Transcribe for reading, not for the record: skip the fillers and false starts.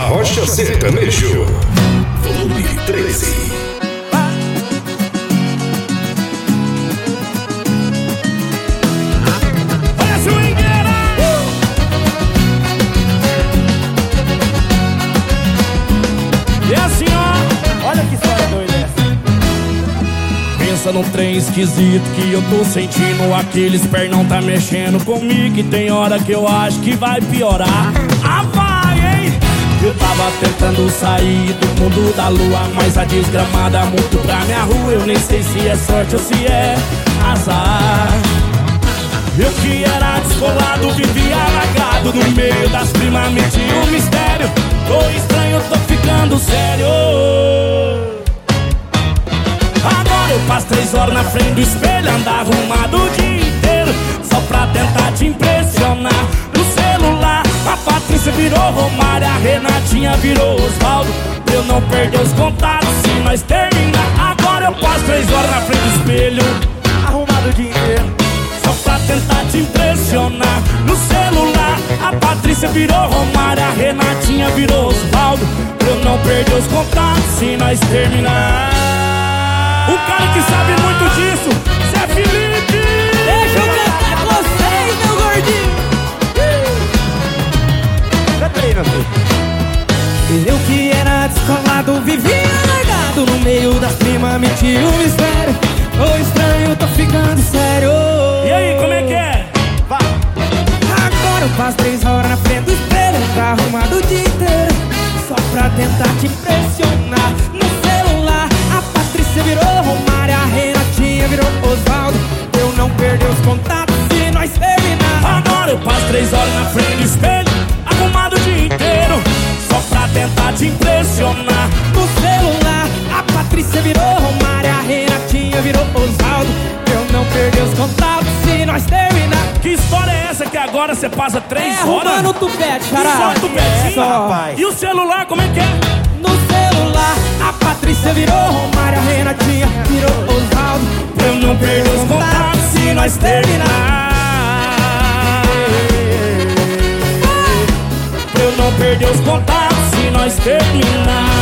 Arrocha Sertanejo, volume 13. E assim, ó, olha que história doida essa. Pensa num trem esquisito que eu tô sentindo. Aqueles pernão tá mexendo comigo. E tem hora que eu acho que vai piorar. Ah, vai, hein? Eu tava tentando sair do mundo da lua, mas a desgramada muito pra minha rua. Eu nem sei se é sorte ou se é azar. Eu que era descolado, vivia alagado no meio das primas, metia um mistério. Tô estranho, tô ficando sério. Agora eu passo 3 horas na frente do espelho, andar arrumado o dia inteiro, só pra tentar te impressionar. No celular, a Patrícia virou Romário, a Renatinha virou Osvaldo. Pra eu não perder os contatos se nós terminar. Agora eu passo 3 horas na frente do espelho, arrumado o dia inteiro, só pra tentar te impressionar. No celular, a Patrícia virou Romário, a Renatinha virou Osvaldo. Pra eu não perder os contatos se nós terminar. O cara que sabe muito disso, Zé Felipe. Deixa eu cantar com vocês, meu gordinho. Canta aí, meu filho. Eu que era descolado, vivia largado no meio das primas, metia um mistério. Tô estranho, tô ficando sério. E aí, como é que é? Vai. Agora eu passo 3 horas na frente do espelho, tá arrumado o dia inteiro, só pra tentar te impressionar. No celular, a Patrícia virou Romário, a Renatinha virou Osvaldo. Eu não perder os contatos se nós terminar. Agora eu passo 3 horas na frente do espelho, arrumado o dia inteiro, só pra tentar te impressionar. No celular, a Patrícia virou Romário, a Renatinha virou Osvaldo. Eu não perder os contatos se nós terminar. Que história é essa que agora você passa 3 horas? Arrumando o tupete, caralho. Só tupetinho, Só. rapaz. E o celular, como é que é? No celular, a Patrícia virou Romário, a Renatinha virou Osvaldo. Pra eu não perder os contatos se nós terminar. Pra eu não perder os contatos se nós terminar.